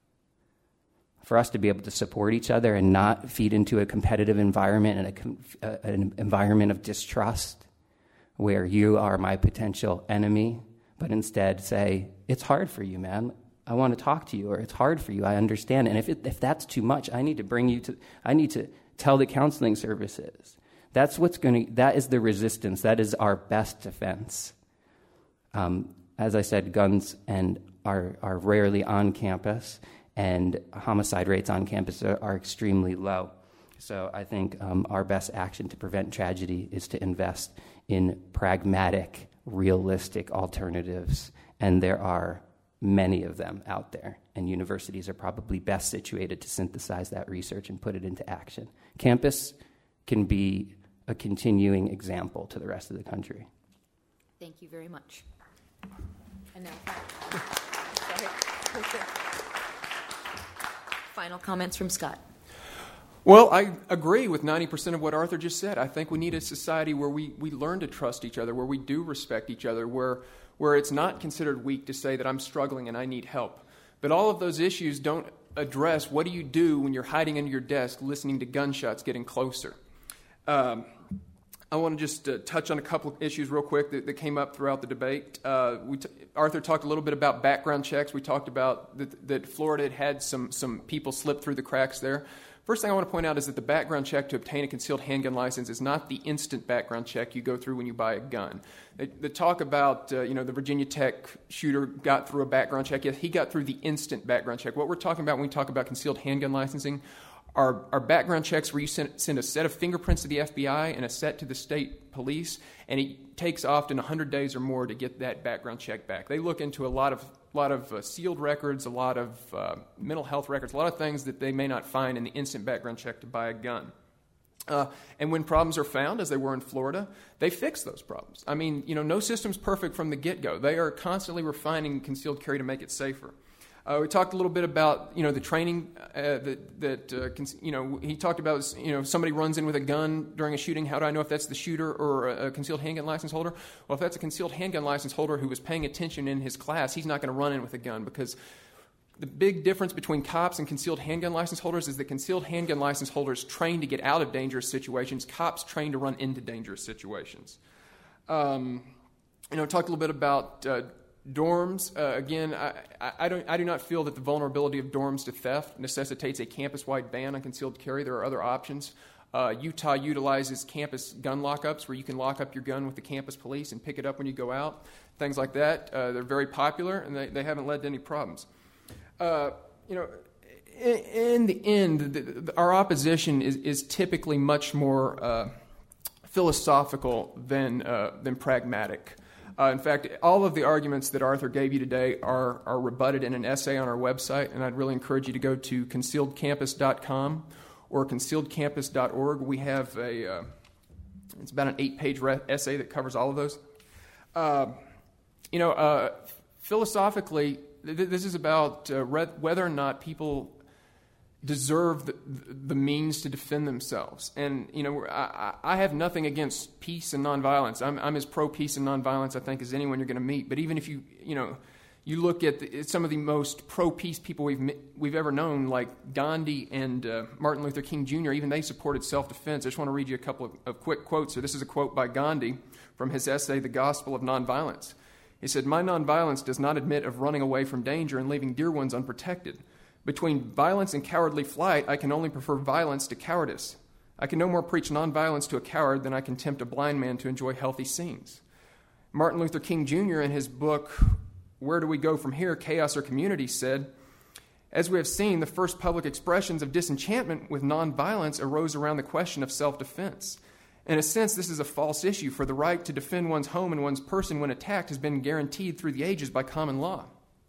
S4: for us to be able to support each other and not feed into a competitive environment and a, uh, an environment of distrust where you are my potential enemy, but instead say, it's hard for you, man. I want to talk to you, or it's hard for you. I understand. And if it, if that's too much, I need to bring you to, I need to tell the counseling services. That's what's going to, that is the resistance. That is our best defense. Um, as I said, guns and are, are rarely on campus, and homicide rates on campus are, are extremely low. So I think um, our best action to prevent tragedy is to invest in pragmatic, realistic alternatives, and there are many of them out there, and universities are probably best situated to synthesize that research and put it into action. Campus can be a continuing example to the rest of the country.
S9: Thank you very much. And now, final comments from Scott.
S3: Well, I agree with ninety percent of what Arthur just said. I think we need a society where we, we learn to trust each other, where we do respect each other, where where it's not considered weak to say that I'm struggling and I need help. But all of those issues don't address what do you do when you're hiding under your desk listening to gunshots getting closer. Um, I want to just uh, touch on a couple of issues real quick that, that came up throughout the debate. Uh, we t- Arthur talked a little bit about background checks. We talked about that, that Florida had had some, some people slip through the cracks there. First thing I want to point out is that the background check to obtain a concealed handgun license is not the instant background check you go through when you buy a gun. The, the talk about, uh, you know, the Virginia Tech shooter got through a background check, yes, he got through the instant background check. What we're talking about when we talk about concealed handgun licensing are, are background checks where you send, send a set of fingerprints to the F B I and a set to the state police, and it takes often one hundred days or more to get that background check back. They look into a lot of lot of uh, sealed records, a lot of uh, mental health records, a lot of things that they may not find in the instant background check to buy a gun. Uh, and when problems are found, as they were in Florida, they fix those problems. I mean, you know, no system's perfect from the get-go. They are constantly refining concealed carry to make it safer. Uh, we talked a little bit about, you know, the training uh, that, that uh, con- you know, he talked about, you know, somebody runs in with a gun during a shooting. How do I know if that's the shooter or a, a concealed handgun license holder? Well, if that's a concealed handgun license holder who was paying attention in his class, he's not going to run in with a gun, because the big difference between cops and concealed handgun license holders is that concealed handgun license holders train to get out of dangerous situations. Cops train to run into dangerous situations. Um, you know, talked a little bit about uh, dorms. Uh, again, I, I, I, don't, I do not feel that the vulnerability of dorms to theft necessitates a campus-wide ban on concealed carry. There are other options. Uh, Utah utilizes campus gun lockups where you can lock up your gun with the campus police and pick it up when you go out. Things like that. Uh, they're very popular, and they, they haven't led to any problems. Uh, you know, in, in the end, the, the, our opposition is, is typically much more uh, philosophical than uh, than pragmatic. Uh, in fact, all of the arguments that Arthur gave you today are, are rebutted in an essay on our website, and I'd really encourage you to go to concealed campus dot com or concealed campus dot org. We have a, uh, it's about an eight-page re- essay that covers all of those. Uh, you know, uh, philosophically, th- this is about uh, re- whether or not people deserve the, the means to defend themselves. And, you know, I, I have nothing against peace and nonviolence. I'm, I'm as pro-peace and nonviolence, I think, as anyone you're going to meet. But even if you, you know, you look at the, some of the most pro-peace people we've we've ever known, like Gandhi and uh, Martin Luther King Junior, even they supported self-defense. I just want to read you a couple of, of quick quotes here. This is a quote by Gandhi from his essay, The Gospel of Nonviolence. He said, "My nonviolence does not admit of running away from danger and leaving dear ones unprotected. Between violence and cowardly flight, I can only prefer violence to cowardice. I can no more preach nonviolence to a coward than I can tempt a blind man to enjoy healthy scenes." Martin Luther King Junior, in his book, Where Do We Go From Here, Chaos or Community, said, "As we have seen, the first public expressions of disenchantment with nonviolence arose around the question of self-defense. In a sense, this is a false issue, for the right to defend one's home and one's person when attacked has been guaranteed through the ages by common law."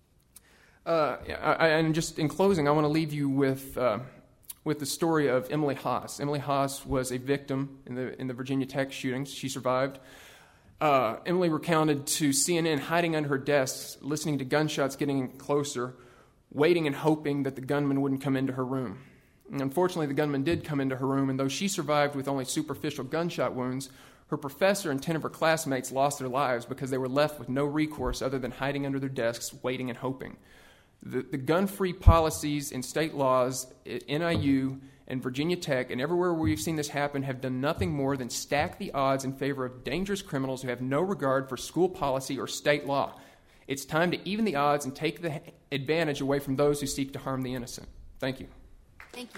S3: Uh, I, and just in closing, I want to leave you with uh, with the story of Emily Haas. Emily Haas was a victim in the in the Virginia Tech shootings. She survived. Uh, Emily recounted to C N N hiding under her desk, listening to gunshots getting closer, waiting and hoping that the gunman wouldn't come into her room. And unfortunately, the gunman did come into her room, and though she survived with only superficial gunshot wounds, her professor and ten of her classmates lost their lives because they were left with no recourse other than hiding under their desks, waiting and hoping. The, the gun-free policies and state laws at N I U and Virginia Tech and everywhere where we've seen this happen have done nothing more than stack the odds in favor of dangerous criminals who have no regard for school policy or state law. It's time to even the odds and take the advantage away from those who seek to harm the innocent. Thank you.
S9: Thank you.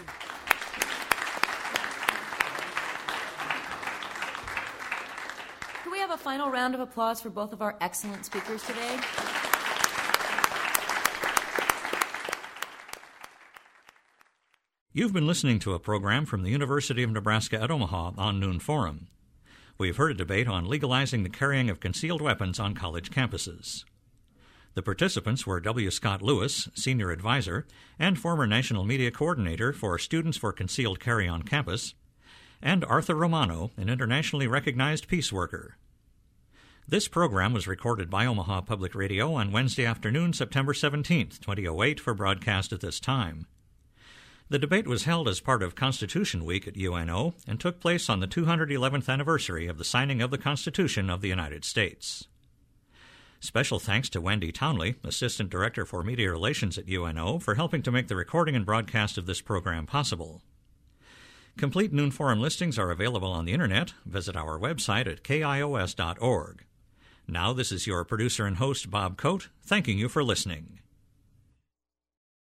S2: Can we have a final round of applause for both of our excellent speakers today?
S1: You've been listening to a program from the University of Nebraska at Omaha on Noon Forum. We've heard a debate on legalizing the carrying of concealed weapons on college campuses. The participants were W. Scott Lewis, Senior Advisor and former National Media Coordinator for Students for Concealed Carry on Campus, and Arthur Romano, an internationally recognized peace worker. This program was recorded by Omaha Public Radio on Wednesday afternoon, September seventeenth, twenty oh eight, for broadcast at this time. The debate was held as part of Constitution Week at U N O and took place on the two hundred eleventh anniversary of the signing of the Constitution of the United States. Special thanks to Wendy Townley, Assistant Director for Media Relations at U N O, for helping to make the recording and broadcast of this program possible. Complete Noon Forum listings are available on the Internet. Visit our website at K I O S dot org. Now this is your producer and host, Bob Coate, thanking you for listening.